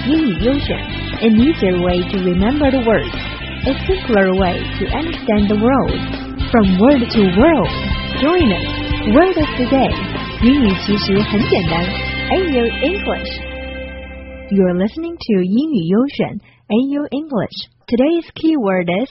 英语优选 an easier way to remember the words, a simpler way to understand the world. From word to world, join us. Word of the day. 英语其实很简单 AU English. You're listening to 英语优选 AU English. Today's keyword is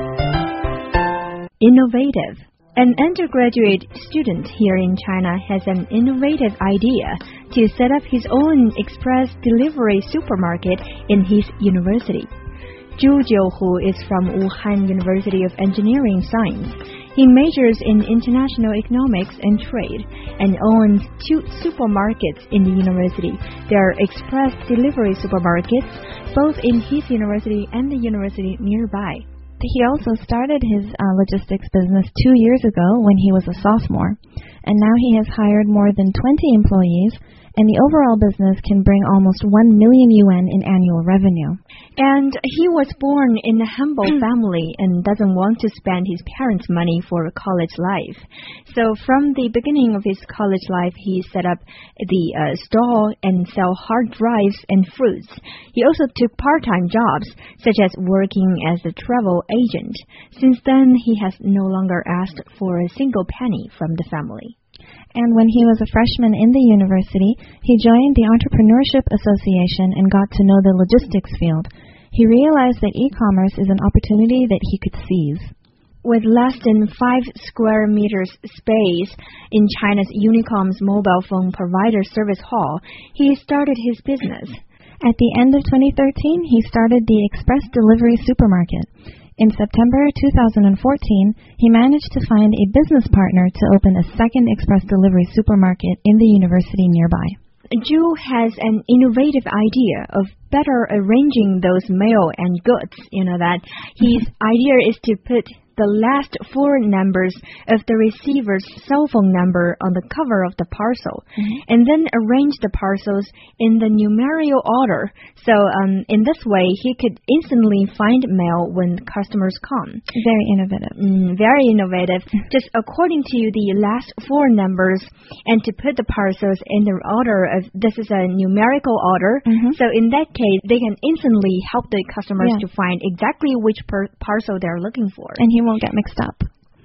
innovative. An undergraduate student here in China has an innovative idea to set up his own express delivery supermarket in his university. Zhu Jiuhu is from Wuhan University of Engineering Science. He majors in international economics and trade and owns 2 supermarkets in the university. They are express delivery supermarkets, both in his university and the university nearby. He also started his logistics business 2 years ago when he was a sophomore, and now he has hired more than 20 employees, and the overall business can bring almost 1 million yuan in annual revenue. And he was born in a humble family and doesn't want to spend his parents' money for college life. So from the beginning of his college life, he set up the stall and sell hard drives and fruits. He also took part-time jobs, such as working as a travel agent. Since then, he has no longer asked for a single penny from the family. And when he was a freshman in the university, he joined the Entrepreneurship Association and got to know the logistics field. He realized that e-commerce is an opportunity that he could seize. With less than 5 square meters space in China's Unicom's mobile phone provider service hall, he started his business. At the end of 2013, he started the Express Delivery Supermarket. In September 2014, he managed to find a business partner to open a second express delivery supermarket in the university nearby. Zhu has an innovative idea of better arranging those mail and goods. That his idea is to put the last 4 numbers of the receiver's cell phone number on the cover of the parcel, and then arrange the parcels in the numerical order. So in this way, he could instantly find mail when customers come. Very innovative. Very innovative. Just according to the last 4 numbers, and to put the parcels in the order of, this is a numerical order. So in that case, they can instantly help the customers to find exactly which parcel they're looking for. And he won't get mixed up.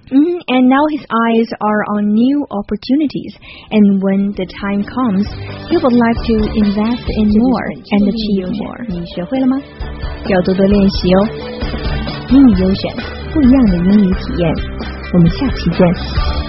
And now his eyes are on new opportunities, and when the time comes, he would like to invest in more and achieve more. 你学会了吗？要多多练习哦。英语优选，不一样的英语体验。我们下期见。